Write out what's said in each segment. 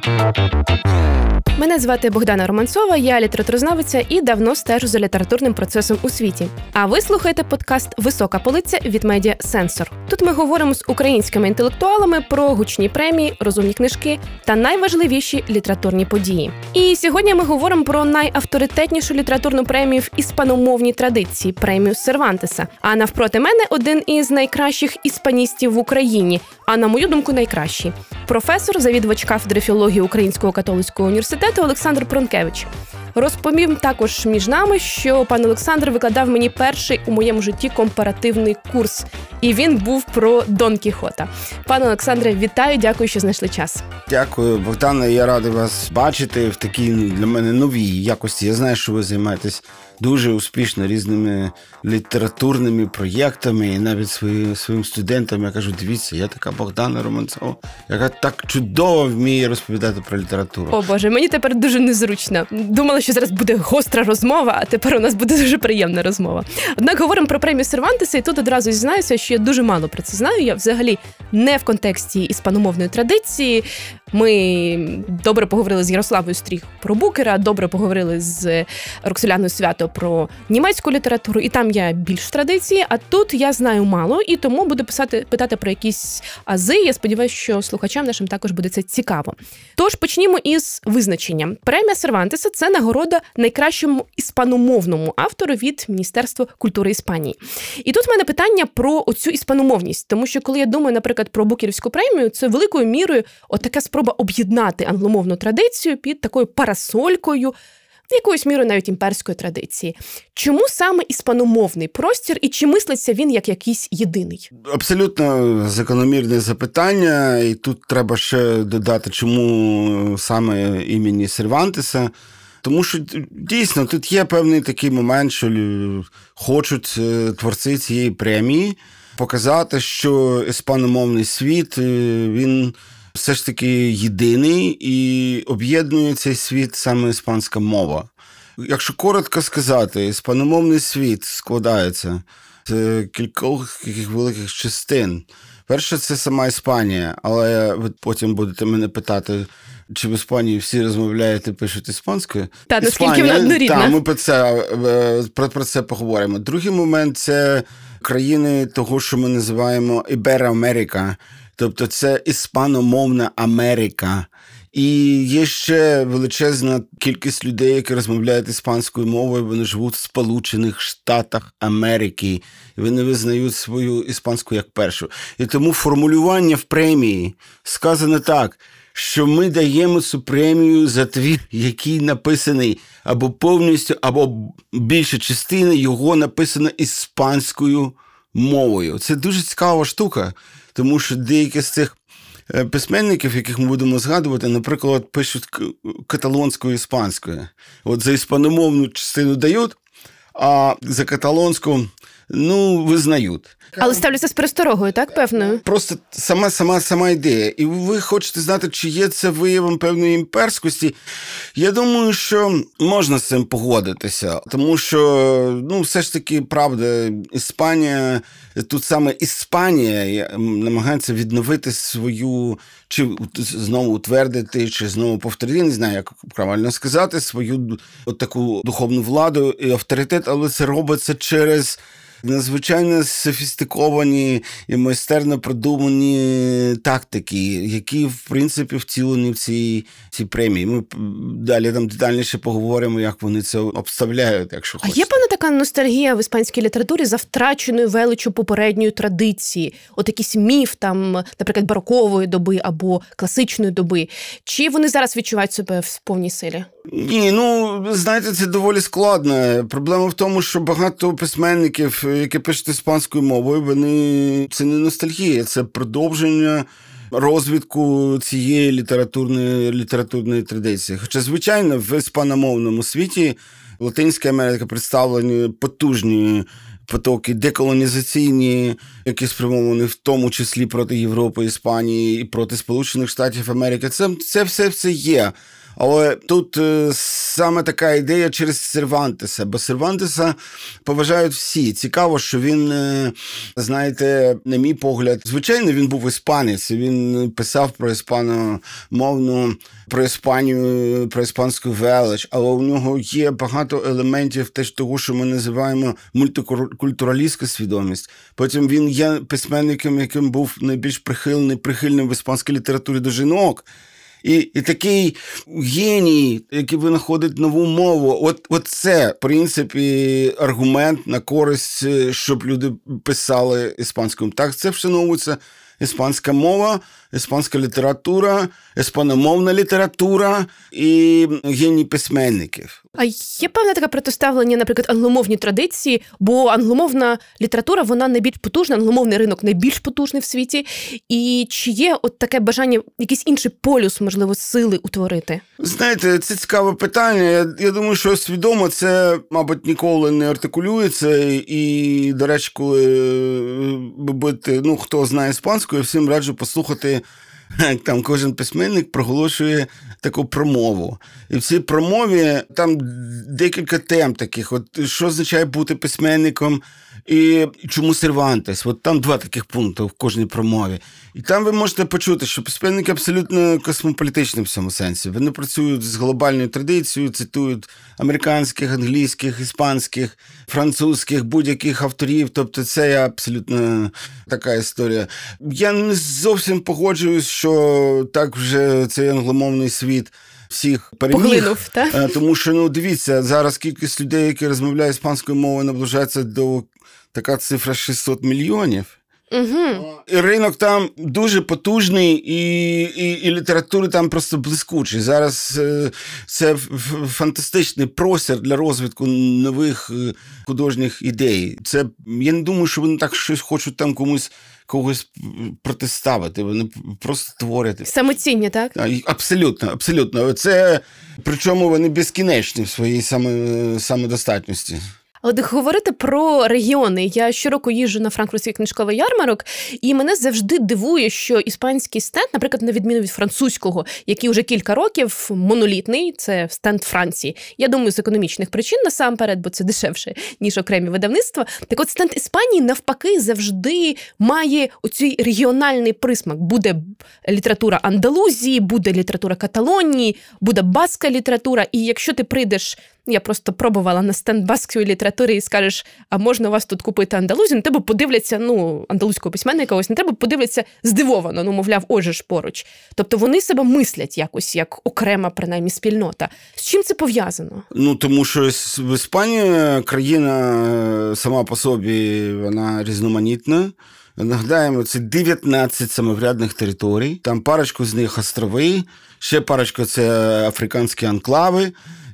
Мене звати Богдана Романцова, я літературознавиця і давно стежу за літературним процесом у світі. А ви слухаєте подкаст «Висока полиця» від медіа «Сенсор». Тут ми говоримо з українськими інтелектуалами про гучні премії, розумні книжки та найважливіші літературні події. І сьогодні ми говоримо про найавторитетнішу літературну премію в іспаномовній традиції – премію Сервантеса. А навпроти мене один із найкращих іспаністів в Україні, а на мою думку найкращий – професор, завідувач кафедри філології Українського католицького університету Олександр Пронкевич. Розповім також між нами, що пан Олександр викладав мені перший у моєму житті компаративний курс. І він був про Дон Кіхота. Пане Олександре, вітаю, дякую, що знайшли час. Дякую, Богдана, я радий вас бачити в такій для мене новій якості. Я знаю, що ви займаєтесь дуже успішно різними літературними проєктами, і навіть своїм студентам я кажу, дивіться, я така Богдана Романцова, яка так чудово вміє розповідати про літературу. О Боже, мені тепер дуже незручно. Думала, що зараз буде гостра розмова, а тепер у нас буде дуже приємна розмова. Однак говоримо про премію Сервантеса, і тут одразу зізнаюся, що я дуже мало про це знаю. Я взагалі не в контексті іспаномовної традиції. Ми добре поговорили з Ярославою Стріх про Букера, добре поговорили з Роксоляною Свято про німецьку літературу, і там я більш в традиції, а тут я знаю мало, і тому буду питати про якісь ази. Я сподіваюся, що слухачам нашим також буде це цікаво. Тож почнімо із визначення. Премія Сервантеса – це нагорода найкращому іспаномовному автору від Міністерства культури Іспанії. І тут в мене питання про оцю іспаномовність, тому що коли я думаю, наприклад, про Букерівську премію, це великою мірою отака спроба об'єднати англомовну традицію під такою парасолькою, якоюсь мірою навіть імперської традиції. Чому саме іспаномовний простір і чи мислиться він як якийсь єдиний? Абсолютно закономірне запитання, і тут треба ще додати, чому саме імені Сервантеса. Тому що, дійсно, тут є певний такий момент, що хочуть творці цієї премії показати, що іспаномовний світ, він все ж таки єдиний і об'єднує цей світ саме іспанська мова. Якщо коротко сказати, іспаномовний світ складається з кількох великих частин. Перше – це сама Іспанія, але ви потім будете мене питати, чи в Іспанії всі розмовляють і пишуть іспанською? Та, наскільки вона однорідна. Так, ми про це поговоримо. Другий момент – це країни того, що ми називаємо Ібероамерика. Тобто це іспаномовна Америка. І є ще величезна кількість людей, які розмовляють іспанською мовою, вони живуть в Сполучених Штатах Америки. І вони визнають свою іспанську як першу. І тому формулювання в премії сказано так, що ми даємо цю премію за твір, який написаний або повністю, або більша частина його написана іспанською мовою. Це дуже цікава штука. Тому що деякі з цих письменників, яких ми будемо згадувати, наприклад, пишуть каталонською і іспанською. От за іспаномовну частину дають, а за каталонську, визнають. Але ставляться з пересторогою, так, певною? Просто сама ідея. І ви хочете знати, чи є це виявом певної імперськості. Я думаю, що можна з цим погодитися. Тому що, все ж таки, правда, Іспанія, тут саме Іспанія намагається відновити свою, чи знову утвердити, чи знову повторити, не знаю, як правильно сказати, свою таку духовну владу і авторитет, але це робиться через надзвичайно софістиковані і майстерно продумані тактики, які, в принципі, втілені в цій премії. Ми далі там детальніше поговоримо, як вони це обставляють, якщо хочете. А є певна така ностальгія в іспанській літературі за втраченою величчю попередньої традиції? От якийсь міф, там, наприклад, барокової доби або класичної доби. Чи вони зараз відчувають себе в повній силі? Ні, знаєте, це доволі складно. Проблема в тому, що багато письменників, які пишуть іспанською мовою, це не ностальгія, це продовження розвитку цієї літературної традиції. Хоча, звичайно, в іспаномовному світі Латинська Америка представлені потужні потоки деколонізаційні, які спрямовані в тому числі проти Європи, Іспанії і проти Сполучених Штатів Америки. Це все є. Але тут саме така ідея через Сервантеса, бо Сервантеса поважають всі. Цікаво, що він, знаєте, на мій погляд, звичайно, він був іспанець, він писав про іспаномовну, про Іспанію, про іспанську велич, але у нього є багато елементів теж того, що ми називаємо мультикультуралістська свідомість. Потім він є письменником, яким був найбільш прихильним в іспанській літературі до жінок. І такий геній, який винаходить нову мову, от це, в принципі, аргумент на користь, щоб люди писали іспанською. Так, це вшановується іспанська мова, іспанська література, іспаномовна література і геній письменників. А є певне таке протиставлення, наприклад, англомовні традиції, бо англомовна література, вона найбільш потужна, англомовний ринок найбільш потужний в світі. І чи є от таке бажання, якийсь інший полюс, можливо, сили утворити? Знаєте, це цікаве питання. Я думаю, що свідомо це, мабуть, ніколи не артикулюється. І, до речі, коли хто знає іспанську, я всім раджу послухати, як там кожен письменник проголошує таку промову. І в цій промові там декілька тем таких. От що означає бути письменником і чому Сервантес? От там 2 таких пункти в кожній промові. І там ви можете почути, що письменники абсолютно космополітичні в цьому сенсі. Вони працюють з глобальною традицією, цитують американських, англійських, іспанських, французьких, будь-яких авторів. Тобто це абсолютно така історія. Я не зовсім погоджуюсь, що так вже цей англомовний світ всіх переміг. Поглинув, так? Тому що, дивіться, зараз кількість людей, які розмовляють іспанською мовою, наближається до така цифра 600 мільйонів. Угу. І ринок там дуже потужний, і літератури там просто блискучий. Зараз це фантастичний простір для розвитку нових художніх ідей. Це, я не думаю, що вони так щось хочуть там когось протиставити. Вони просто творять. Самоцінні, так? Абсолютно, абсолютно. Це, причому вони безкінечні в своїй самодостатності. От говорити про регіони. Я щороку їжджу на франкфуртський книжковий ярмарок, і мене завжди дивує, що іспанський стенд, наприклад, на відміну від французького, який вже кілька років монолітний, це стенд Франції. Я думаю, з економічних причин насамперед, бо це дешевше, ніж окремі видавництва. Так от стенд Іспанії навпаки завжди має оцей регіональний присмак. Буде література Андалузії, буде література Каталонії, буде баска література. І якщо ти прийдеш, я просто пробувала на стенд баскської літератури і скажеш, а можна у вас тут купити Андалузію, на тебе подивляться, андалузького письменника, ось на тебе подивляться здивовано, мовляв, ось ж поруч. Тобто вони себе мислять якось, як окрема, принаймні, спільнота. З чим це пов'язано? Тому що в Іспанії країна сама по собі, вона різноманітна. Нагадаємо, це 19 самоврядних територій, там парочку з них острови, ще парочку це африканські анклави.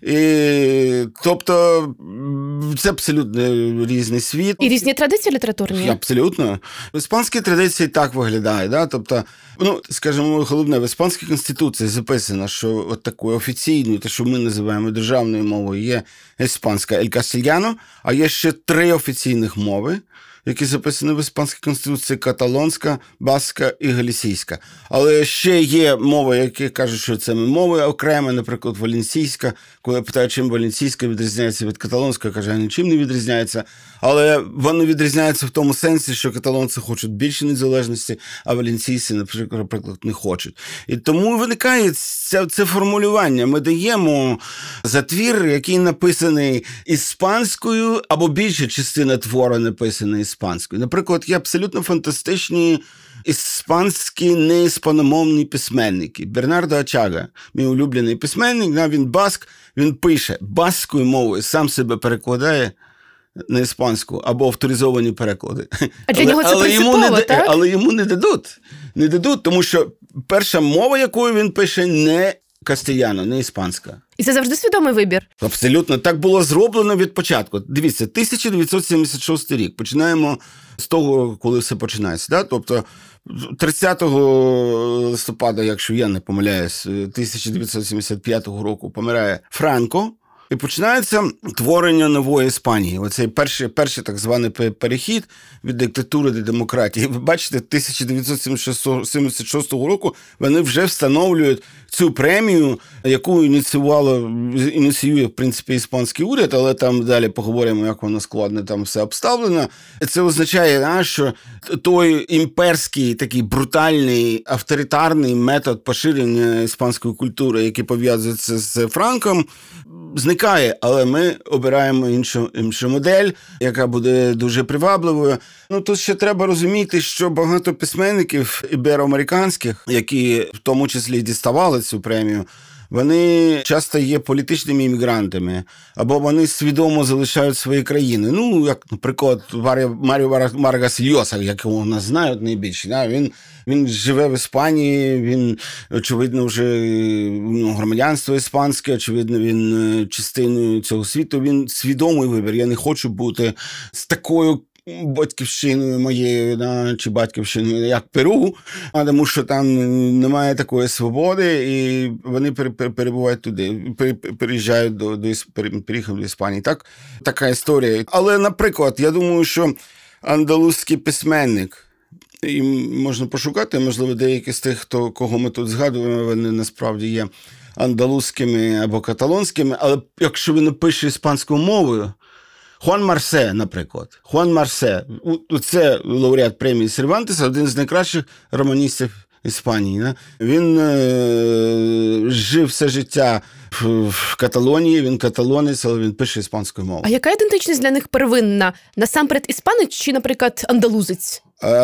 Тобто це абсолютно різний світ. І різні традиції літературні? Абсолютно. В іспанській традиції так виглядає. Да? Тобто, скажімо, головне, в іспанській конституції записано, що от такою офіційною, те, що ми називаємо державною мовою, є іспанська ель кастильяно, а є ще 3 офіційних мови, які записані в іспанській конституції: каталонська, баска і галісійська. Але ще є мови, які кажуть, що це мови окремо, наприклад, валенсійська. Коли я питаю, чим валенсійська відрізняється від каталонської, каже, нічим не відрізняється. Але вони відрізняються в тому сенсі, що каталонці хочуть більше незалежності, а валенсійці, наприклад, не хочуть. І тому виникає це формулювання. Ми даємо за твір, який написаний іспанською, або більша частина твору написана іспанською. Наприклад, є абсолютно фантастичні іспанські неіспаномовні письменники. Бернардо Очага, мій улюблений письменник, він баск, він пише баскою мовою, сам себе перекладає на іспанську або авторизовані переклади. А для нього це принципово, так? Але йому не дадуть. Не дадуть, тому що перша мова, якою він пише, не кастильяно, не іспанська. І це завжди свідомий вибір? Абсолютно. Так було зроблено від початку. Дивіться, 1976 рік. Починаємо з того, коли все починається. Да? Тобто 30 листопада, якщо я не помиляюсь, 1975 року помирає Франко. І починається творення нової Іспанії. Оцей перший так званий перехід від диктатури до демократії. Ви бачите, 1976 року вони вже встановлюють цю премію, яку ініціює, в принципі, іспанський уряд, але там далі поговоримо, як воно складно там все обставлено. Це означає, що той імперський, такий брутальний, авторитарний метод поширення іспанської культури, який пов'язується з Франком, зникає, але ми обираємо іншу модель, яка буде дуже привабливою. Тут ще треба розуміти, що багато письменників ібероамериканських, які в тому числі діставали цю премію, вони часто є політичними іммігрантами, або вони свідомо залишають свої країни. Як, наприклад, Маріо Варгас Льоса, якого у нас знають найбільше. Він живе в Іспанії, він, очевидно, вже у нього громадянство іспанське, очевидно, він частиною цього світу. Він свідомий вибір. Я не хочу бути з такою батьківщиною моєю, чи батьківщиною, як Перу, тому що там немає такої свободи, і вони перебувають туди, переїжджають переїхали до Іспанії. Така історія. Але, наприклад, я думаю, що андалузький письменник, і можна пошукати, можливо, деякі з тих, кого ми тут згадуємо, вони насправді є андалузькими або каталонськими, але якщо він напише іспанською мовою, Хуан Марсе, наприклад. Хуан Марсе. Це лауреат премії Сервантеса, один з найкращих романістів Іспанії. Він жив все життя в Каталонії, він каталонець, але він пише іспанською мовою. А яка ідентичність для них первинна? Насамперед іспанець чи, наприклад, андалузець?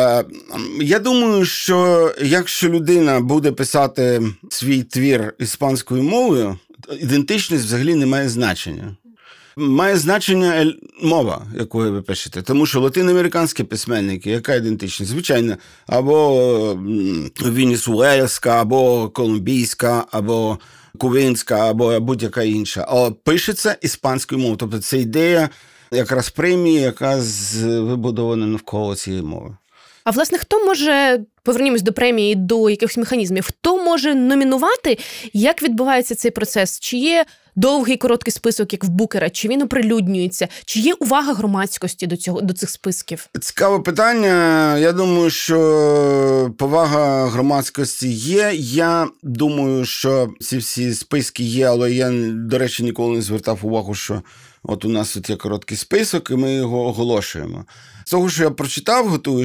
Я думаю, що якщо людина буде писати свій твір іспанською мовою, ідентичність взагалі не має значення. Має значення мова, якою ви пишете. Тому що латиноамериканські письменники, яка ідентичність? Звичайно, або венесуельська, або колумбійська, або кубинська, або будь-яка інша. А пишеться іспанською мовою. Тобто це ідея якраз премії, яка вибудована навколо цієї мови. А, власне, хто може, повернімось до премії, до якихось механізмів, хто може номінувати, як відбувається цей процес? Чи є довгий, короткий список, як в Букера, чи він оприлюднюється, чи є увага громадськості до цих списків? Цікаве питання. Я думаю, що повага громадськості є. Я думаю, що ці всі списки є, але я, до речі, ніколи не звертав увагу, що от у нас тут є короткий список, і ми його оголошуємо. З того, що я прочитав,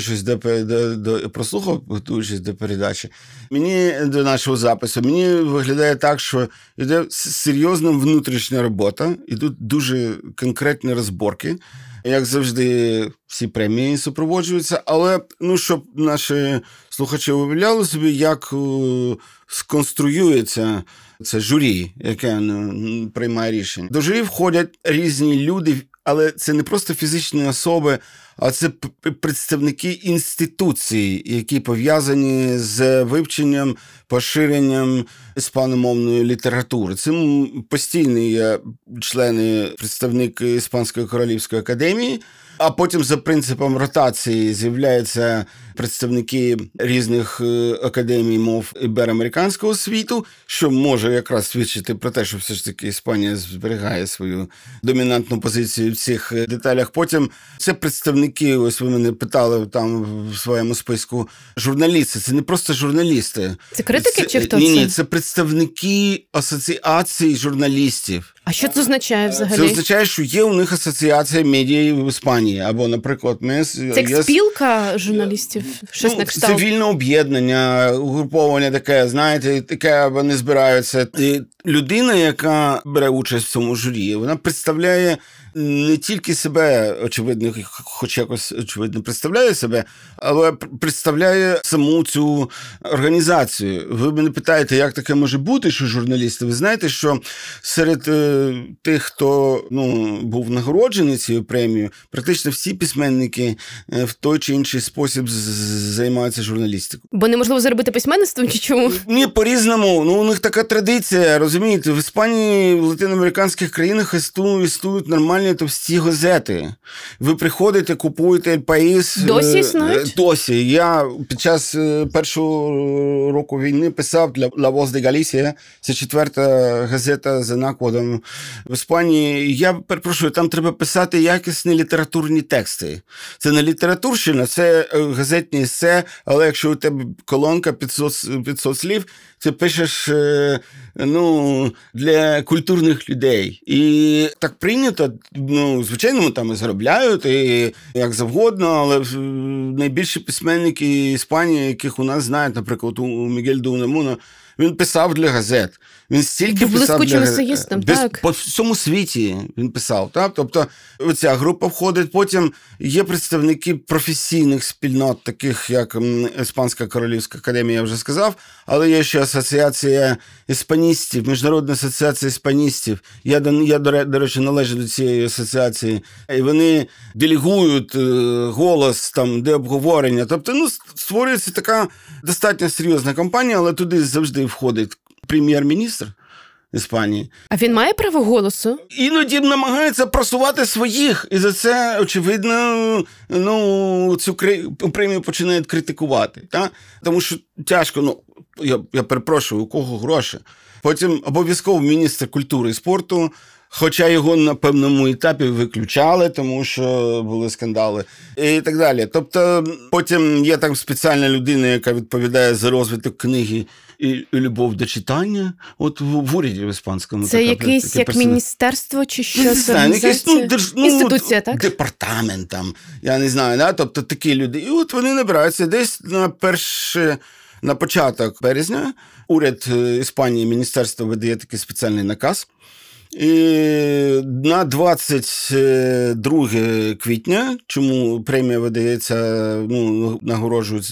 прослухав, готуючись до передачі, до нашого запису, мені виглядає так, що йде серйозна внутрішня робота, ідуть дуже конкретні розборки. Як завжди, всі премії супроводжуються, але, щоб наші слухачі уявляли собі, як сконструюється це журі, яке приймає рішення. До журі входять різні люди, але це не просто фізичні особи, а це представники інституцій, які пов'язані з вивченням, поширенням іспаномовної літератури. Це постійні члени, представники Іспанської королівської академії, а потім за принципом ротації з'являються представники різних академій мов ібероамериканського світу, що може якраз свідчити про те, що все ж таки Іспанія зберігає свою домінантну позицію в цих деталях. Потім це представники, ось ви мене питали там в своєму списку, журналісти. Це не просто журналісти. Це критики чи хто це? Ні, це представники асоціацій журналістів. А що це означає взагалі? Це означає, що є у них асоціація медіа в Іспанії. Або, наприклад, це як спілка журналістів? Щось на кшталт? Цивільне об'єднання, угруповання таке, знаєте, таке вони збираються. І людина, яка бере участь в цьому журі, вона представляє не тільки себе, очевидно, хоч якось, очевидно, представляє себе, але представляє саму цю організацію. Ви мене питаєте, як таке може бути, що журналісти? Ви знаєте, що серед тих, хто був нагороджений цією премією, практично всі письменники в той чи інший спосіб займаються журналістикою. Бо неможливо заробити письменництвом чи чому? Ні, по-різному. У них така традиція, розумієте, в Іспанії, в латиноамериканських країнах існують нормальні нормальні товсті газети. Ви приходите, купуєте «Ель Паїс». Досі існують? Досі. Я під час першого року війни писав для «La Voz de Galicia». Це 4-та газета за накладом в Іспанії. Я перепрошую, там треба писати якісні літературні тексти. Це не літературщина, це газетні есе, але якщо у тебе колонка 500 слів, ти пишеш для культурних людей. І так прийнято, звичайно, там і заробляють, і як завгодно, але найбільші письменники Іспанії, яких у нас знають, наприклад, у Мігель де Унамуна, він писав для газет. Він стільки писав для газет. Так. По всьому світі він писав. Так? Тобто оця група входить. Потім є представники професійних спільнот, таких як Іспанська Королівська академія, я вже сказав, але є ще асоціація іспаністів, Міжнародна асоціація іспаністів. Я, до речі, належу до цієї асоціації. І вони делегують голос, там, де обговорення. Тобто, створюється така достатньо серйозна кампанія, але туди завжди входить прем'єр-міністр Іспанії. А він має право голосу? Іноді намагається просувати своїх. І за це, очевидно, цю премію починають критикувати. Та? Тому що тяжко, я перепрошую, у кого гроші. Потім обов'язково міністр культури і спорту, хоча його на певному етапі виключали, тому що були скандали і так далі. Тобто потім є там спеціальна людина, яка відповідає за розвиток книги і любов до читання. От в уряді в іспанському. Це якесь як міністерство чи що? Не знаю, якась інституція, так? Департамент там, я не знаю, да? Тобто такі люди. І от вони набираються десь на початок березня. Уряд Іспанії, міністерство видає такий спеціальний наказ. І на 22 квітня, чому премія видається, нагороджують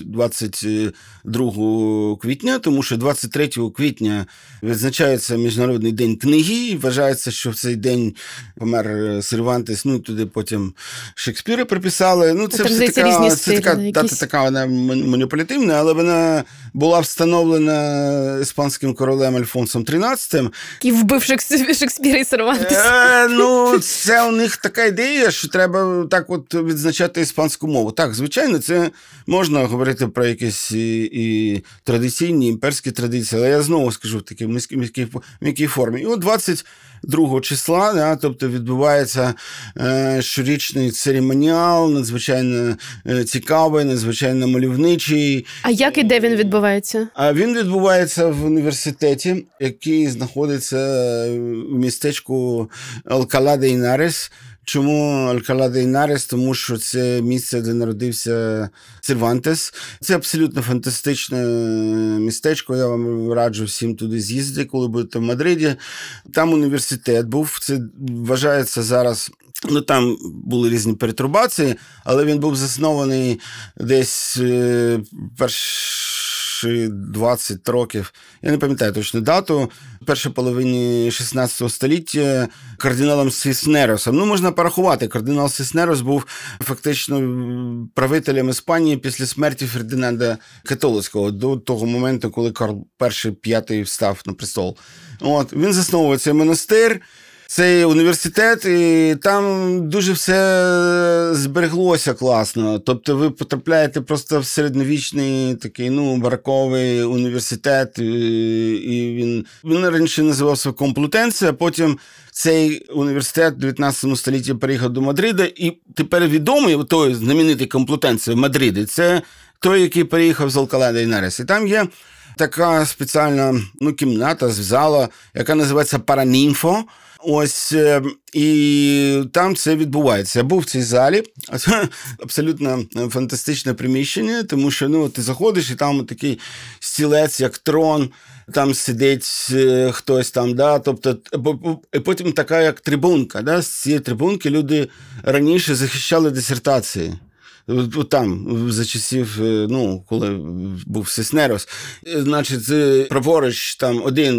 22 квітня, тому що 23 квітня відзначається Міжнародний день книги, і вважається, що в цей день помер Сервантес, туди потім Шекспіра приписали. Це все така дата така, вона маніпулятивна, але вона була встановлена іспанським королем Альфонсом XIII. Який вбив Шекспіра і Сервантеса. Це у них така ідея, що треба так от відзначати іспанську мову. Так, звичайно, це можна говорити про якісь і традиційні, імперські традиції, але я знову скажу в такій м'якій формі. І от 22 числа, тобто відбувається щорічний церемоніал, надзвичайно цікавий, надзвичайно мальовничий. А як і де він відбувається? А він відбувається в університеті, який знаходиться в містечку Алкала де Інарес. Чому Алкала де Інарес? Тому що це місце, де народився Сервантес. Це абсолютно фантастичне містечко. Я вам раджу всім туди з'їздити, коли будете в Мадриді. Там університет був. Це вважається зараз... там були різні перетурбації, але він був заснований десь перші 20 років, я не пам'ятаю точну дату, в першій половині 16 століття кардиналом Сіснеросом. Можна порахувати, кардинал Сіснерос був фактично правителем Іспанії після смерті Фердинанда Католицького, до того моменту, коли Карл І встав на престол. Він засновував цей монастир, цей університет, і там дуже все збереглося класно. Тобто ви потрапляєте просто в середньовічний такий, бароковий університет, і він раніше називався Комплутенція, потім цей університет в 19 столітті переїхав до Мадрида, і тепер відомий той знаменитий Комплутенція в Мадриді, це той, який переїхав з Алкала де Інарес. І там є така спеціальна кімната, зала, яка називається Паранімфо. І там це відбувається. Я був в цій залі, абсолютно фантастичне приміщення, тому що ти заходиш, і там такий стілець, як трон, там сидить хтось там, тобто, і потім така як трибунка, з цієї трибунки люди раніше захищали дисертації. Там, за часів, коли був Сіснерос, значить, праворуч там один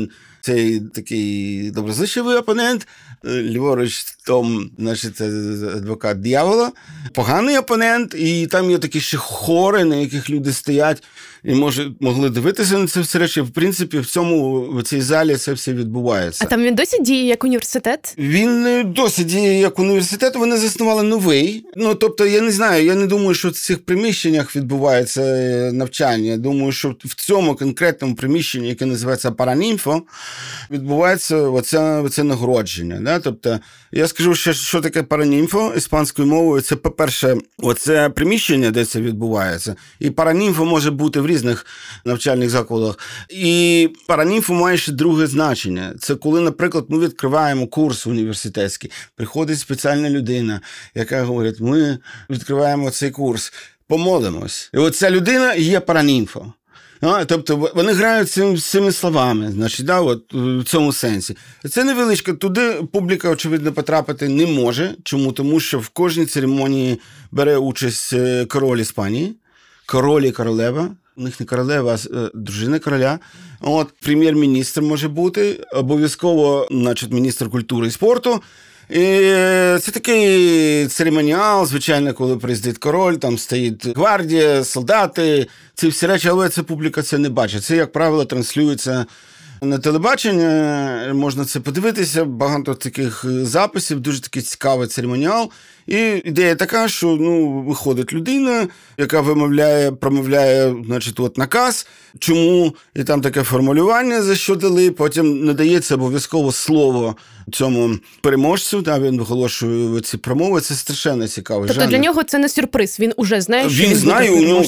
цей такий доброзичливий опонент, ліворуч Том, значить, це адвокат диявола, поганий опонент, і там є такі ще хори, на яких люди стоять і могли дивитися на це все речі. В принципі, в цій залі це все відбувається. А там він досі діє як університет? Він досі діє як університет, вони заснували новий. Ну, тобто, я не знаю, я не думаю, що в цих приміщеннях відбувається навчання. Я думаю, що в цьому конкретному приміщенні, яке називається Паранімфо, відбувається оце нагородження. Да? Тобто, я скажу, що таке Паранімфо іспанською мовою. Це, по-перше, оце приміщення, де це відбувається. І Паранімфо може бути в різних навчальних закладах. І Паранімфо має ще друге значення. Це коли, наприклад, ми відкриваємо курс університетський, приходить спеціальна людина, яка говорить, ми відкриваємо цей курс, помолимось. І от ця людина є Паранімфо. Тобто вони грають цими словами, значить, да, от, в цьому сенсі. Це невеличко. Туди публіка, очевидно, потрапити не може. Чому? Тому що в кожній церемонії бере участь король Іспанії, король і королева. У них не королева, а дружина короля. От, прем'єр-міністр може бути, обов'язково, значить, міністр культури і спорту. І це такий церемоніал, звичайно, коли приїздить король, там стоїть гвардія, солдати, ці всі речі, але ця публіка це не бачить. Це, як правило, транслюється на телебачення, можна це подивитися, багато таких записів, дуже такий цікавий церемоніал. І ідея така, що виходить людина, яка промовляє, значить, от наказ, чому, і там таке формулювання, за що дали, потім надається обов'язково слово цьому переможцю, він виголошує ці промови, це страшенно цікавий жанр. Тобто для нього це не сюрприз, він уже знає, що він знає, у нього,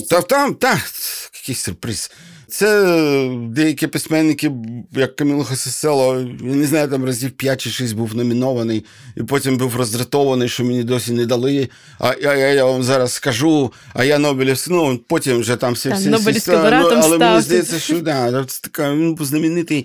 який сюрприз. Це деякі письменники, як Каміло Хосесело, я не знаю, там разів 5 чи 6 був номінований, і потім був роздратований, що мені досі не дали, я вам зараз скажу, а я Нобелівський, потім вже там всі Нобелівським лауреатом став. Але мені здається, що це така, він був знаменитий,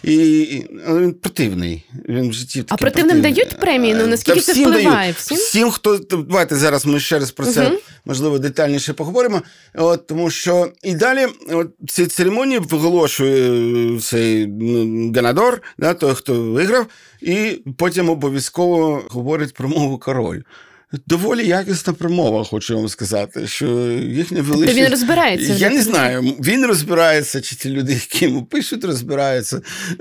але він противний. Він в житті такий противним дають премії? Наскільки це впливає? Всім, хто... Давайте зараз ми ще раз про це, можливо, детальніше поговоримо, тому що і далі ці церемонії виголошує цей ганадор, той, хто виграв, і потім обов'язково говорить промову король. Доволі якісна промова, хочу вам сказати, що їхня величність... Тобто він розбирається? Я не знаю, він розбирається, чи ті люди, які йому пишуть, розбираються.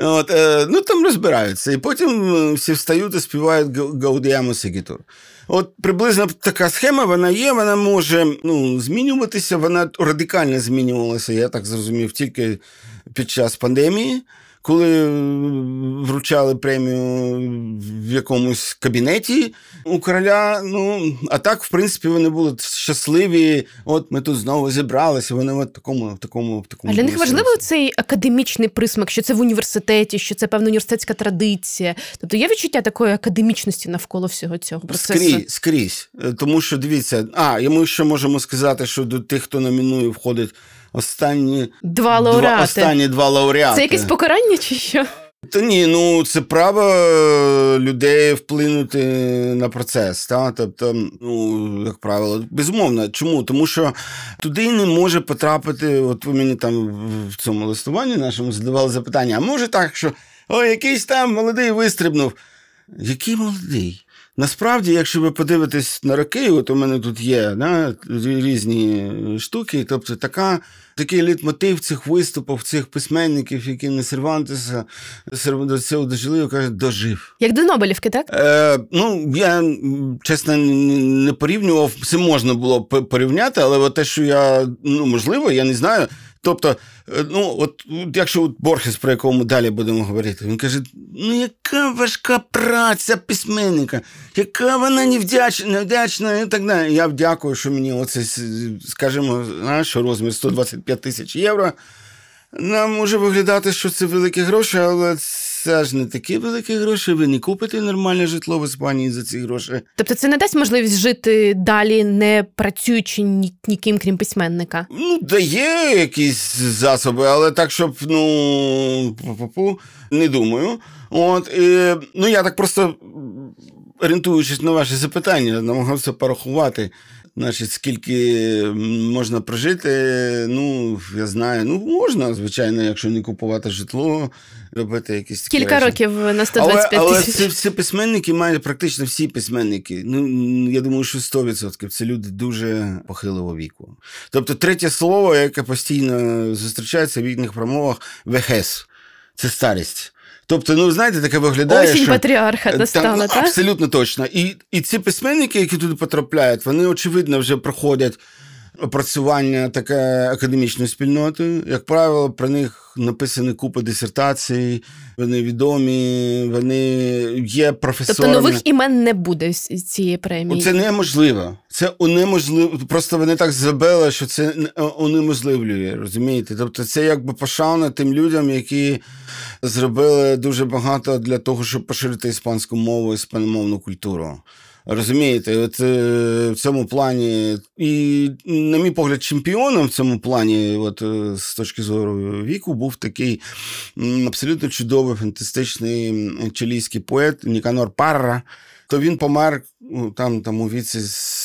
Там розбираються. І потім всі встають і співають «Гаудіамо Сігітур». От приблизно така схема, вона є, вона може змінюватися, вона радикально змінювалася, я так зрозумів, тільки під час пандемії, коли вручали премію в якомусь кабінеті у короля, а так, в принципі, вони були щасливі, от ми тут знову зібралися, вони в такому А для них важливо цей академічний присмак, що це в університеті, що це певна університетська традиція. Тобто є відчуття такої академічності навколо всього цього процесу? Скрізь. Тому що, дивіться, і ми ще можемо сказати, що до тих, хто номінує, входить останні два лауреати. Це якесь покарання чи що? Та ні, це право людей вплинути на процес. Тобто, як правило, безумовно. Чому? Тому що туди не може потрапити, от ви мені там в цьому листуванні нашому задавали запитання, а може так, що якийсь там молодий вистрибнув. Який молодий? Насправді, якщо ви подивитесь на роки, от у мене тут є різні штуки, тобто такий лейтмотив цих виступів, цих письменників, які не Сервантеса, до цього дожили, кажуть, дожив. Як до Нобелівки, так? Я, чесно, не порівнював, це можна було порівняти, але те, що я, можливо, я не знаю. Тобто, якщо Борхес, про якого ми далі будемо говорити, він каже, яка важка праця письменника, яка вона невдячна і так далі. Я дякую, що мені оце, скажімо, що розмір 125 тисяч євро. Нам може виглядати, що це великі гроші, але це ж не такі великі гроші, ви не купите нормальне житло в Іспанії за ці гроші. Тобто це не дасть можливість жити далі, не працюючи ніким, крім письменника? Дає якісь засоби, але так, щоб, не думаю. Я так просто, орієнтуючись на ваші запитання, намагався порахувати. значить, скільки можна прожити, я знаю, можна, звичайно, якщо не купувати житло, робити якісь такі Кілька речі. років на 125 тисяч. Але ці письменники мають, практично всі письменники, я думаю, що 100%, це люди дуже похилого віку. Тобто третє слово, яке постійно зустрічається в їхніх промовах, вехес. Це старість. Тобто, знаєте, таке виглядає, Осінь патріарха достала, так? Абсолютно точно. І ці письменники, які туди потрапляють, вони, очевидно, вже проходять опрацювання таке академічної спільноти. Як правило, про них написані купа дисертацій, вони відомі, вони є професорами. Тобто нових імен не буде з цієї премії? Це неможливо. Це унеможливо. Просто вони так зробили, що це унеможливлює, розумієте? Тобто це якби пошана тим людям, які зробили дуже багато для того, щоб поширити іспанську мову, іспаномовну культуру. Розумієте, от в цьому плані, і, на мій погляд, чемпіоном в цьому плані, от з точки зору віку, був такий абсолютно чудовий, фантастичний чилійський поет Ніканор Парра. То він помер там у віці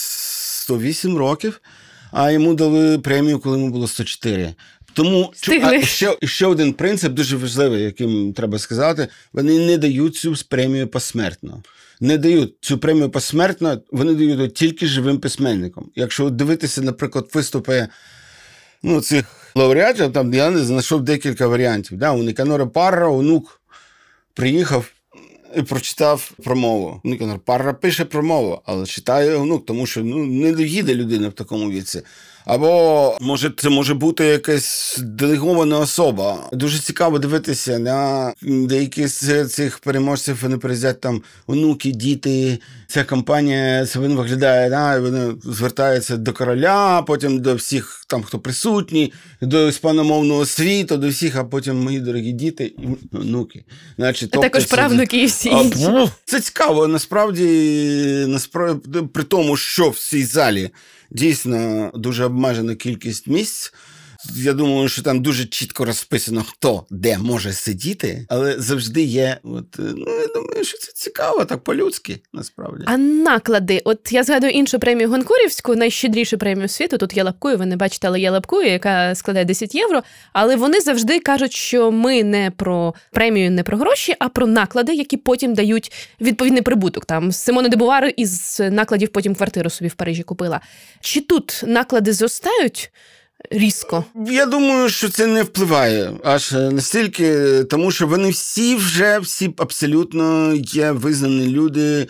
108 років, а йому дали премію, коли йому було 104. Тому ще один принцип дуже важливий, яким треба сказати, вони не дають цю премію посмертно. Не дають цю премію посмертно, вони дають тільки живим письменникам. Якщо дивитися, наприклад, виступи цих лауреатів, там я не знайшов декілька варіантів. У Ніканора Парра онук приїхав і прочитав промову. Ніканор Парра пише промову, але читає онук, тому що не доїде людина в такому віці. Або, це може бути якась делегована особа. Дуже цікаво дивитися на деякі з цих переможців, вони приїздять там онуки, діти. Ця кампанія, це він виглядає, вони звертаються до короля, потім до всіх там, хто присутній, до іспаномовного світу, до всіх, а потім мої дорогі діти і онуки. Значить, також правнуки і всі. Це цікаво, насправді, при тому, що в цій залі дійсно дуже обмежена кількість місць. Я думаю, що там дуже чітко розписано, хто де може сидіти, але завжди є, я думаю, що це цікаво, так по-людськи, насправді. А наклади? От я згадую іншу премію Гонкурівську, найщедрішу премію світу, тут є лапкою, ви не бачите, але є лапкою, яка складає 10 євро, але вони завжди кажуть, що ми не про премію, не про гроші, а про наклади, які потім дають відповідний прибуток. Там Симона де Бувар із накладів потім квартиру собі в Парижі купила. Чи тут наклади зростають різко? Я думаю, що це не впливає аж настільки, тому що вони всі абсолютно є визнані люди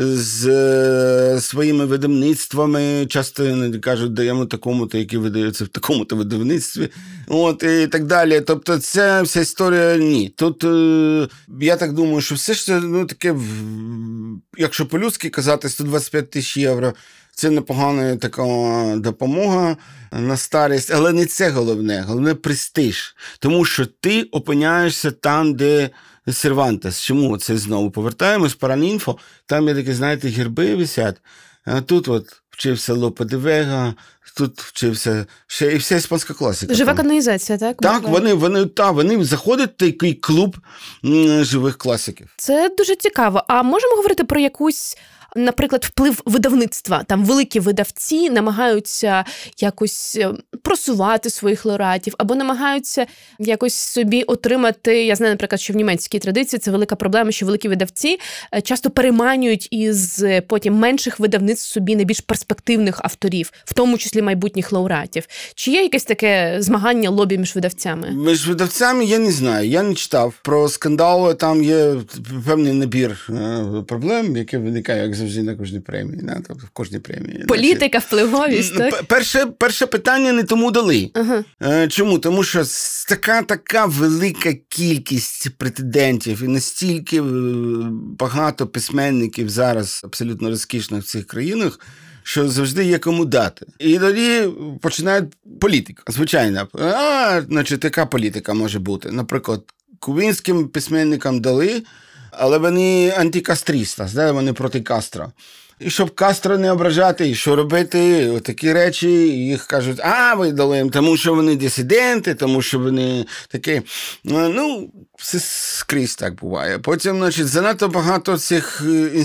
з своїми видавництвами. Часто кажуть, даємо такому-то, який видається в такому-то видавництві. І так далі. Тобто це вся історія ні. Тут я так думаю, що все ж це таке, якщо по-людськи казати, 125 тисяч євро, це непогана така допомога на старість, але не це головне. Головне – престиж. Тому що ти опиняєшся там, де Сервантес. Чому це знову? Повертаємось, Паранінфо, там є такі, знаєте, герби висять. А тут вчився Лопе де Вега, тут вчився ще і вся іспанська класика. Жива канонізація, так? Так, вони заходять в такий клуб живих класиків. Це дуже цікаво. А можемо говорити про якусь, наприклад, вплив видавництва? Там великі видавці намагаються якось просувати своїх лауреатів або намагаються якось собі отримати, я знаю, наприклад, що в німецькій традиції це велика проблема, що великі видавці часто переманюють із потім менших видавництв собі найбільш перспективних авторів, в тому числі майбутніх лауреатів. Чи є якесь таке змагання, лобі між видавцями? Між видавцями я не знаю, я не читав. Про скандали там є певний набір проблем, які виникають, як завжди, на кожній премії. Тобто в кожній премії. Політика, впливовість, так? Перше питання не тому дали. Ага. Чому? Тому що така велика кількість претендентів і настільки багато письменників зараз абсолютно розкішних в цих країнах, що завжди є кому дати. І тоді починають політика. Звичайно. Значить, яка політика може бути? Наприклад, кубинським письменникам дали, але вони антикастрістас, вони проти Кастро. І щоб Кастро не ображати, і що робити, такі речі, їх кажуть, ви дали їм, тому що вони дисиденти, тому що вони такі, все скрізь так буває. Потім, значить, занадто багато цих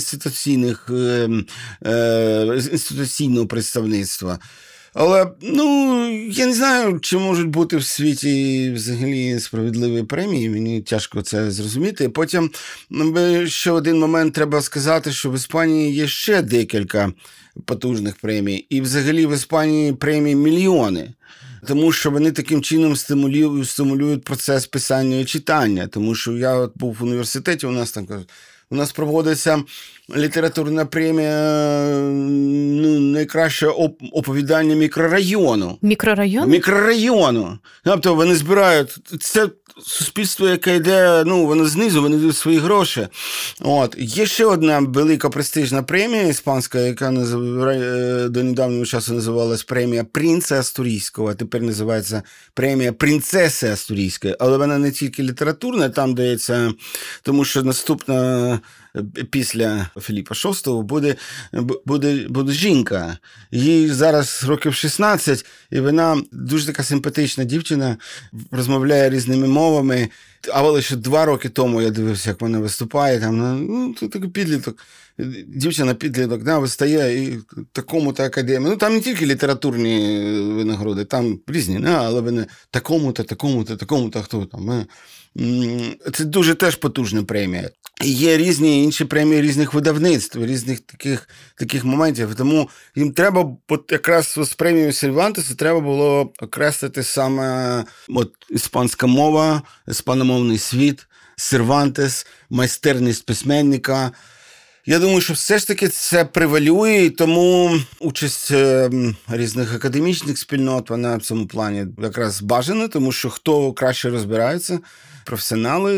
інституційного представництва. Але, я не знаю, чи можуть бути в світі взагалі справедливі премії, мені тяжко це зрозуміти. Потім ще один момент треба сказати, що в Іспанії є ще декілька потужних премій. І взагалі в Іспанії премії мільйони. Тому що вони таким чином стимулюють процес писання і читання. Тому що я був в університеті, у нас проводиться літературна премія найкраще оповідання мікрорайону. Мікрорайону. Тобто вони збирають... Це суспільство, яке йде, воно знизу, вони дають свої гроші. Є ще одна велика престижна премія іспанська, яка до недавнього часу називалась премія Принца Астурійського, а тепер називається премія Принцеси Астурійської. Але вона не тільки літературна, там дається, тому що наступна після Філіпа VI буде жінка. Їй зараз років 16, і вона дуже така симпатична дівчина, розмовляє різними мовами. Але ще 2 роки тому я дивився, як вона виступає, там, такий підліток. Дівчина-підліток, вистає і такому-то академії. Там не тільки літературні винагороди, там різні, але вони такому-то, хто там. Це дуже теж потужна премія. Є різні інші премії різних видавництв, різних таких моментів. Тому їм треба, якраз з премією Сервантеса треба було окреслити саме іспанська мова, іспаномовний світ, Сервантес, майстерність письменника. Я думаю, що все ж таки це превалює, і тому участь різних академічних спільнот, вона в цьому плані якраз бажана, тому що хто краще розбирається, професіонали,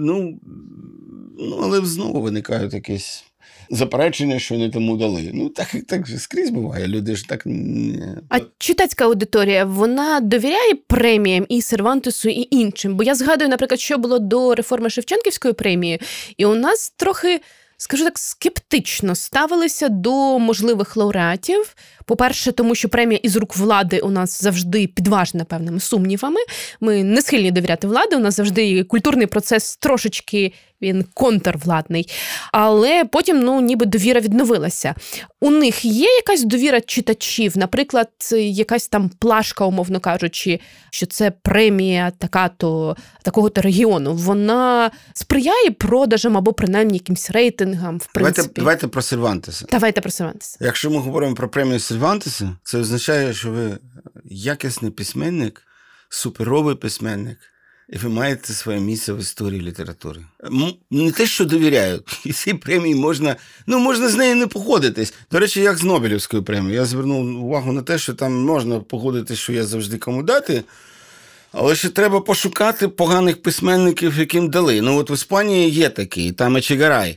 але знову виникають якісь заперечення, що не тому дали. Так же скрізь буває, люди ж так... А читацька аудиторія, вона довіряє преміям і Сервантесу, і іншим? Бо я згадую, наприклад, що було до реформи Шевченківської премії, і у нас трохи, скажу так, скептично ставилися до можливих лауреатів. По-перше, тому що премія із рук влади у нас завжди підважена певними сумнівами. Ми не схильні довіряти влади, у нас завжди культурний процес трошечки, він контрвладний. Але потім, ніби довіра відновилася. У них є якась довіра читачів? Наприклад, якась там плашка, умовно кажучи, що це премія такого-то регіону. Вона сприяє продажам або принаймні якимсь рейтингам, в принципі? Давайте про Сервантеса. Якщо ми говоримо про премію Сервантеса, це означає, що ви якісний письменник, суперовий письменник, і ви маєте своє місце в історії літератури. Не те, що довіряють. І цій премії можна з нею не погодитись. До речі, як з Нобелівською премією. Я звернув увагу на те, що там можна погодитись, що я завжди кому дати, але ще треба пошукати поганих письменників, яким дали. В Іспанії є такий, там Ечегарай.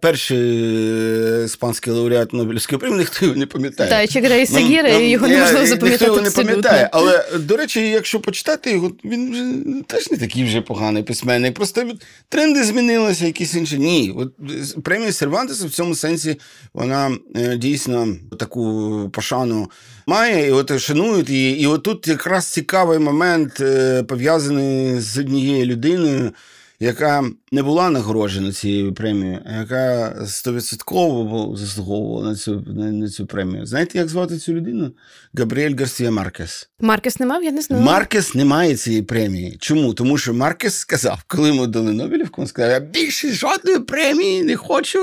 Перший іспанський лауреат Нобелівської премії, ніхто його не пам'ятає. Так, Ечегарай Сегіра, його неможливо запам'ятати. Ніхто його не пам'ятає, але, до речі, якщо почитати його, він вже теж не такий вже поганий письменник. Просто тренди змінилися, якісь інші. Ні, премія Сервантеса в цьому сенсі, вона дійсно таку пошану має, і шанують її. І отут якраз цікавий момент, пов'язаний з однією людиною, яка не була нагороджена цією премією, а яка 100% заслуговувала на цю премію. Знаєте, як звати цю людину? Габріель Гарсія Маркес. Маркес не мав? Я не знаю. Маркес не має цієї премії. Чому? Тому що Маркес сказав, коли йому дали Нобелівку, він сказав, я більше жодної премії не хочу.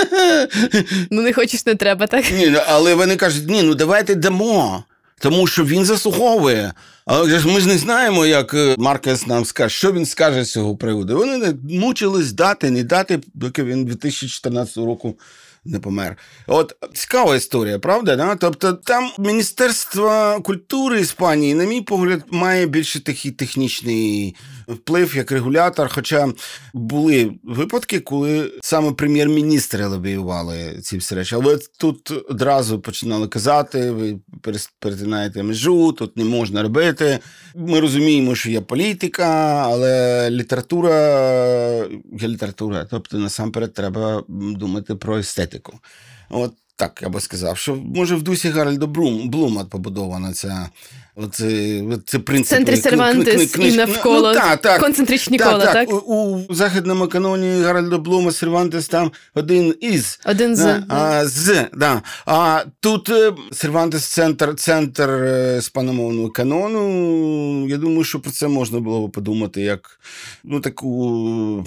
Не хочеш, не треба, так? Ні, але вони кажуть, давайте дамо. Тому що він заслуговує. Але ми ж не знаємо, як Маркес нам скаже, що він скаже з цього приводу. Вони мучились дати, не дати, доки він 2014 року не помер. Цікава історія, правда? Да? Тобто там Міністерство культури Іспанії, на мій погляд, має більше такий технічний вплив, як регулятор, хоча були випадки, коли саме прем'єр-міністри лобіювали ці всі речі. Але тут одразу починали казати, ви перетинаєте межу, тут не можна робити. Ми розуміємо, що є політика, але література є література. Тобто, насамперед, треба думати про естетику. Так, я би сказав, що, може, в дусі Гарольда Блума побудована ця це принцип. Центр Сервантес і навколо концентричні кола, так? У західному каноні Гарольда Блума Сервантес там один з. А тут Сервантес центр іспаномовного канону. Я думаю, що про це можна було б подумати як таку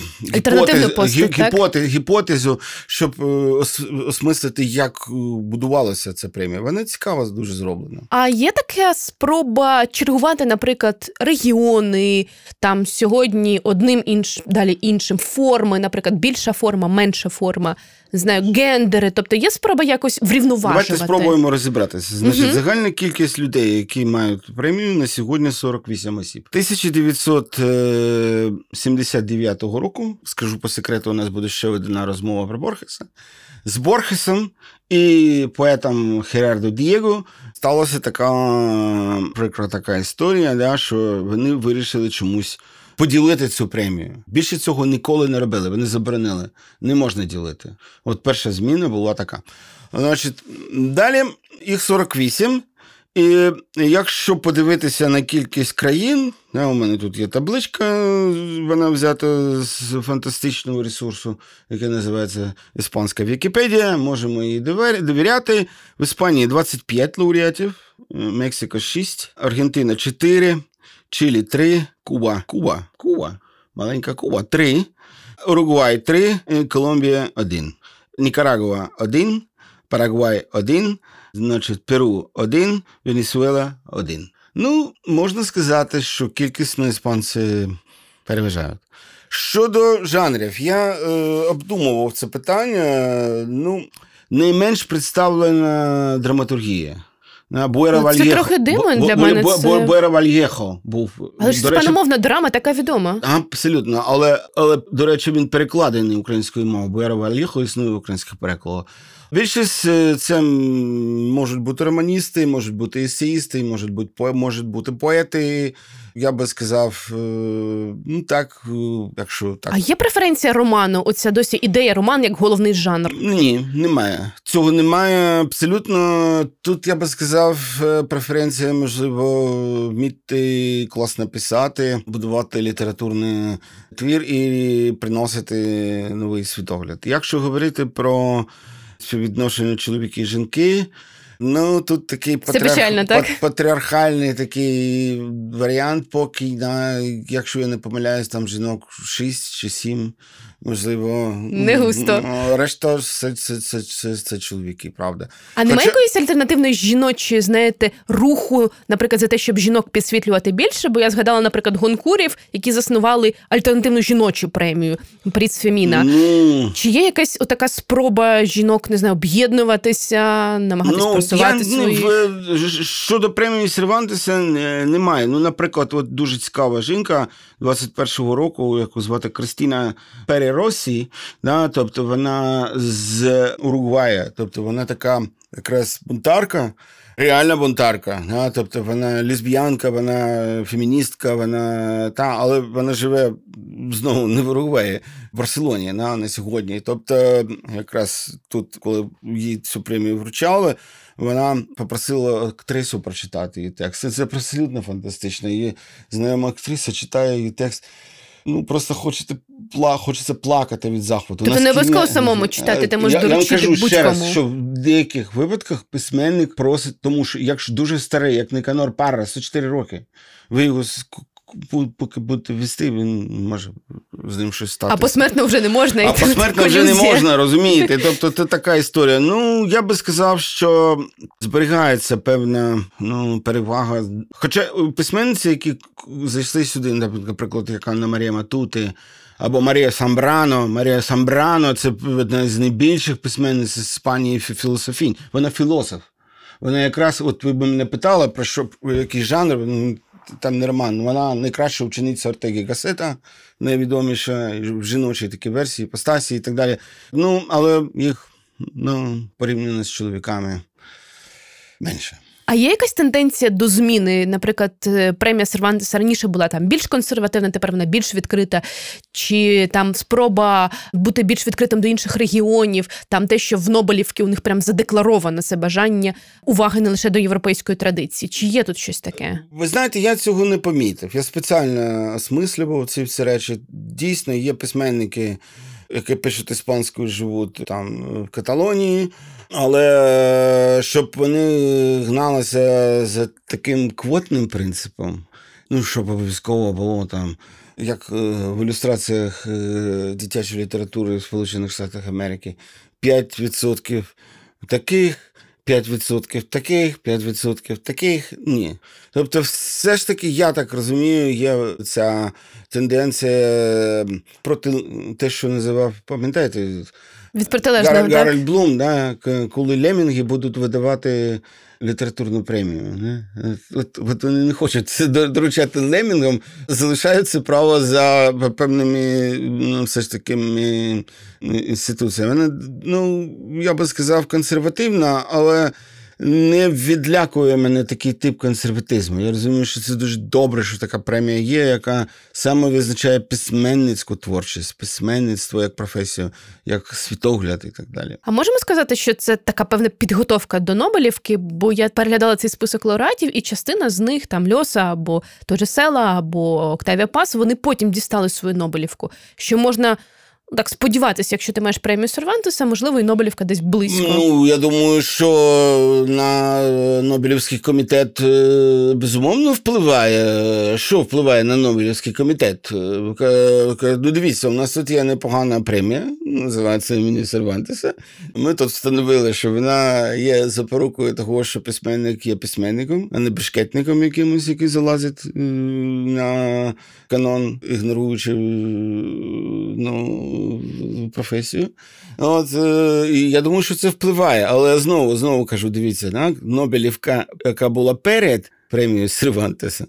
гіпотезу, щоб осмислити, як будувалася ця премія. Вона цікаво дуже зроблена. А є така спроба чергувати, наприклад, регіони, там сьогодні одним далі іншим, форми, наприклад, більша форма, менша форма, не знаю, гендери, тобто є спроба якось врівноважувати? Давайте спробуємо розібратися. Значить, загальна кількість людей, які мають премію, на сьогодні 48 осіб. 1979 року, скажу по секрету, у нас буде ще одна розмова про Борхеса. З Борхесом і поетом Херардо Дієго сталася така історія, що вони вирішили чомусь поділити цю премію. Більше цього ніколи не робили, вони заборонили. Не можна ділити. От перша зміна була така. Значить, далі їх 48. І якщо подивитися на кількість країн, у мене тут є табличка, вона взята з фантастичного ресурсу, який називається «Іспанська Вікіпедія», можемо їй довіряти. В Іспанії 25 лауреатів, Мексика 6, Аргентина 4, Чилі 3, маленька Куба 3, Уругвай 3, Колумбія 1, Нікарагуа 1, Парагвай 1, значить, Перу 1, Венесуела 1. Можна сказати, що кількісно іспанці переважають. Щодо жанрів, я обдумував це питання, найменш представлена драматургія. Це трохи дивно для мене. Буера Вальєхо був. Але ж іспаномовна драма така відома. Абсолютно. Але, до речі, він перекладений українською мовою. Буера Вальєхо існує в українських перекладах. Більшість це можуть бути романісти, можуть бути есеїсти, можуть бути поети. Я би сказав, якщо так. А є преференція роману? Оця досі ідея роман як головний жанр? Ні, немає. Цього немає абсолютно. Тут, я би сказав, преференція, можливо, вміти класно писати, будувати літературний твір і приносити новий світогляд. Якщо говорити про співвідношення чоловіки і жінки, тут такий патріархальний такий варіант, поки, якщо я не помиляюсь, там жінок 6 чи 7, можливо. Не густо. Решта це чоловіки, правда. А немає якоїсь альтернативної жіночої, руху, наприклад, за те, щоб жінок підсвітлювати більше? Бо я згадала, наприклад, гонкурів, які заснували альтернативну жіночу премію «Пріц Феміна». Чи є якась така спроба жінок, об'єднуватися, намагатись просувати свої? Щодо премії Сервантеса немає. Наприклад, дуже цікава жінка 21-го року, яку звати Кристіна Переросі, тобто вона з Уругвая, тобто вона така якраз бунтарка, реальна бунтарка, тобто вона лесбіянка, вона феміністка, але вона живе знову не в Уругваї, в Барселоні на сьогодні. Тобто якраз тут, коли їй цю премію вручали, вона попросила актрису прочитати її текст. Це абсолютно фантастично. Її знайома актриса читає її текст. Просто хочеться плакати від захвату. Тобто не обов'язково самому читати, ти можеш доручити будь-кому. Я кажу ще раз, що в деяких випадках письменник просить, тому що якщо дуже старий, як Никанор Парра, 104 роки, ви його поки будете вести, він може з ним щось стати. А посмертно вже не можна. А посмертно вже не можна, розумієте? Тобто це така історія. Я би сказав, що зберігається певна перевага. Хоча письменниці, які зайшли сюди, наприклад, як Анна Марія Матути, або Марія Самбрано. Марія Самбрано – це одна з найбільших письменниць з Іспанії філософінь. Вона філософ. Вона якраз, ви б мене питали, про що, який жанр, там не роман. Вона найкраща учениця Ортеги Гассета, найвідоміша в жіночій такій версії, іпостасі і так далі. Але їх, порівняно з чоловіками, менше. А є якась тенденція до зміни? Наприклад, премія Сервантеса раніше була там більш консервативна, тепер вона більш відкрита. Чи там спроба бути більш відкритим до інших регіонів, там те, що в Нобелівки у них прям задекларовано це бажання уваги не лише до європейської традиції. Чи є тут щось таке? Ви знаєте, я цього не помітив. Я спеціально осмислював ці всі речі. Дійсно, є письменники, які пишуть іспанською, живуть там в Каталонії, але щоб вони гналися за таким квотним принципом, щоб обов'язково було там, як в ілюстраціях дитячої літератури в Сполучених Штатах Америки, 5% таких, 5% таких, 5% таких. Ні. Тобто все ж таки, я так розумію, є ця тенденція проти те, що називав, пам'ятаєте? Від протилежного, так? Гарольд Блум, да, коли лемінги будуть видавати літературну премію. Не? От вони не хочуть це доручати лемінгам, залишається право за певними все ж такими інституціями. Вона, я би сказав, консервативна, але не відлякує мене такий тип консерватизму. Я розумію, що це дуже добре, що така премія є, яка саме визначає письменницьку творчість, письменництво як професію, як світогляд і так далі. А можемо сказати, що це така певна підготовка до Нобелівки, бо я переглядала цей список лауреатів, і частина з них, там Льоса, або той же Села, або Октавія Паз, вони потім дістали свою Нобелівку, що можна так сподіватися, якщо ти маєш премію Сервантеса, можливо, і Нобелівка десь близько. Я думаю, що на Нобелівський комітет безумовно впливає. Що впливає на Нобелівський комітет? Дивіться, у нас тут є непогана премія, називається імені Сервантеса. Ми тут встановили, що вона є запорукою того, що письменник є письменником, а не бешкетником якимось, який залазить на канон, ігноруючи професію. І я думаю, що це впливає. Але знову кажу, дивіться, так? Нобелівка, яка була перед премією Сервантеса,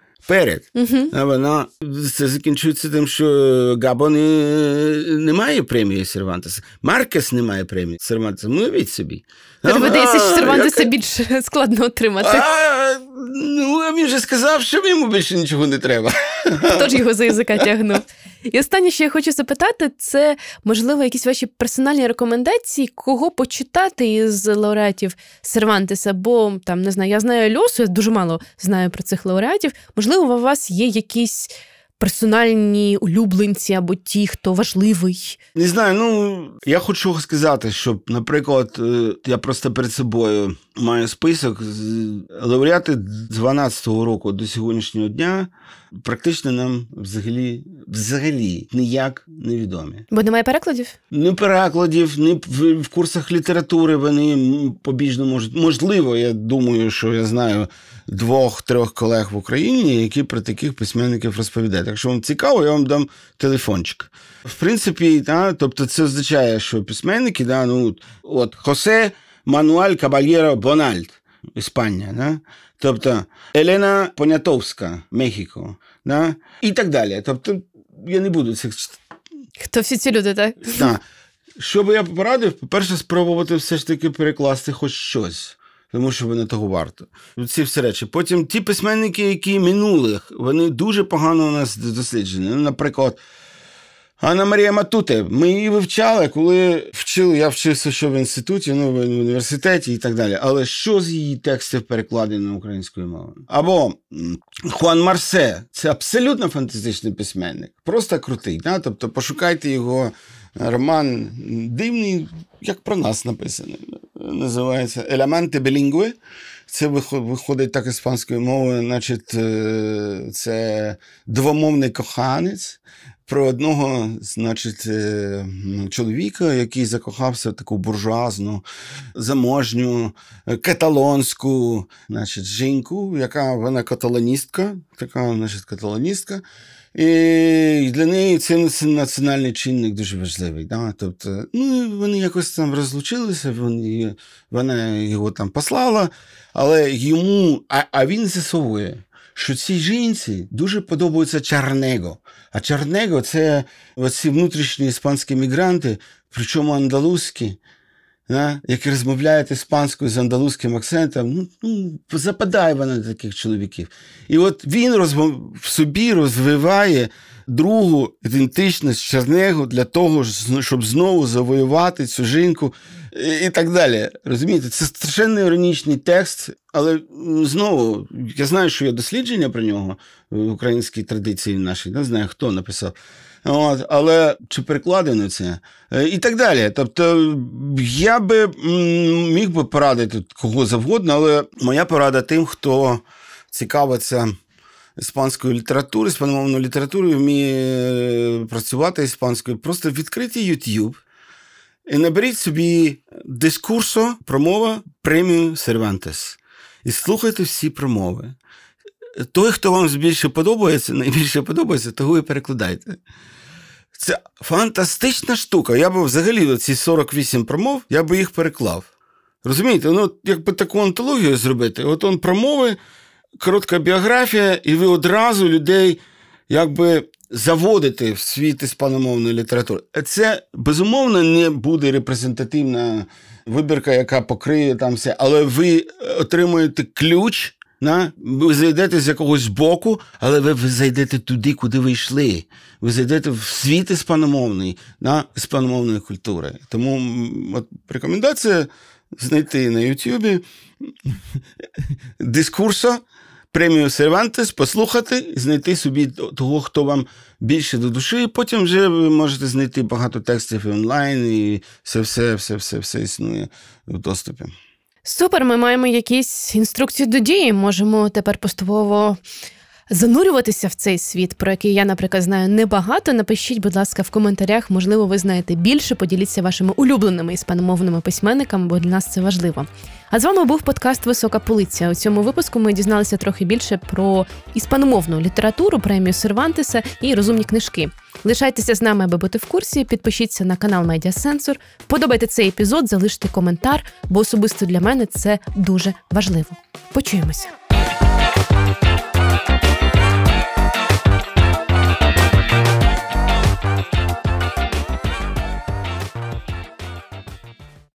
вона це закінчується тим, що Габо не має премії Сервантеса. Маркес не має премії Сервантеса. Уявіть собі. Видається, що Сервантеса більш складно отримати. А він же сказав, що йому більше нічого не треба. Хто ж його за язика тягнув? І останнє, що я хочу запитати, це, можливо, якісь ваші персональні рекомендації, кого почитати із лауреатів Сервантеса, бо, там, не знаю, я знаю Льосу, я дуже мало знаю про цих лауреатів. Можливо, у вас є якісь персональні улюбленці або ті, хто важливий? Не знаю, я хочу сказати, що, наприклад, я просто перед собою маю список, лауреати з 12-го року до сьогоднішнього дня практично нам взагалі ніяк не відомі. Бо немає перекладів? Ні перекладів, ні в курсах літератури вони побіжно можуть. Можливо, я думаю, що я знаю 2-3 колег в Україні, які про таких письменників розповідають. Якщо вам цікаво, я вам дам телефончик. В принципі, тобто це означає, що письменники, Хосе Мануель Кабальєро Бональд, Іспанія, тобто Елена Понятовська, Мехіко, і так далі. Тобто я не буду цих читати. Хто всі ці люди, так? Так. Що би я порадив? По-перше, спробувати все ж таки перекласти хоч щось. Тому що вони того варто. Ці всі речі. Потім ті письменники, які минулих, вони дуже погано у нас досліджені. Наприклад, Анна Марія Матуте. Ми її вивчали, коли я вчився, що в інституті, в університеті і так далі. Але що з її текстів перекладено на українською мовою? Або Хуан Марсе. Це абсолютно фантастичний письменник. Просто крутий. Тобто пошукайте його роман дивний, як про нас написано. Називається «Елементи білінгве». Це виходить так іспанською мовою, значить, це двомовний коханець про одного, значить, чоловіка, який закохався в таку буржуазну, заможню, каталонську, значить, жінку, яка вона каталоністка, і для неї це національний чинник дуже важливий. Тобто, вони якось там розлучилися, вона його там послала, але він з'ясовує, що цій жінці дуже подобається Чарнего. А Чарнего – це оці внутрішні іспанські мігранти, причому андалузькі, які розмовляють іспанською з андалузьким акцентом, западає вона на таких чоловіків. І от він в собі розвиває другу ідентичність Чернегу для того, щоб знову завоювати цю жінку і так далі. Розумієте, це страшенно іронічний текст, але знову, я знаю, що є дослідження про нього в українській традиції нашій, не знаю, хто написав. Але чи перекладено це? І так далі. Тобто, я би міг би порадити кого завгодно, але моя порада тим, хто цікавиться іспанською літературою, іспаномовною літературою, вміє працювати іспанською. Просто відкрийте YouTube і наберіть собі дискурсо, промова, премію Сервантес. І слухайте всі промови. Той, хто вам найбільше подобається, того і перекладайте. Це фантастична штука. Я б взагалі ці 48 промов, я би їх переклав. Розумієте? Якби таку антологію зробити, промови, коротка біографія, і ви одразу людей заводите в світ іспаномовної літератури. Це, безумовно, не буде репрезентативна вибірка, яка покриє там все, але ви отримуєте ключ. Ви зайдете з якогось боку, але ви зайдете туди, куди ви йшли. Ви зайдете в світ іспаномовної культури. Тому рекомендація знайти на Ютубі дискурсо, премію Сервантес, послухати, знайти собі того, хто вам більше до душі, і потім вже ви можете знайти багато текстів онлайн, і все існує в доступі. Супер, ми маємо якісь інструкції до дії, можемо тепер поступово занурюватися в цей світ, про який я, наприклад, знаю небагато. Напишіть, будь ласка, в коментарях, можливо, ви знаєте більше, поділіться вашими улюбленими іспаномовними письменниками, бо для нас це важливо. А з вами був подкаст «Висока полиця». У цьому випуску ми дізналися трохи більше про іспаномовну літературу, премію Сервантеса і розумні книжки. Лишайтеся з нами, аби бути в курсі, підпишіться на канал Медіасенсор, подобайте цей епізод, залиште коментар, бо особисто для мене це дуже важливо. Почуємося.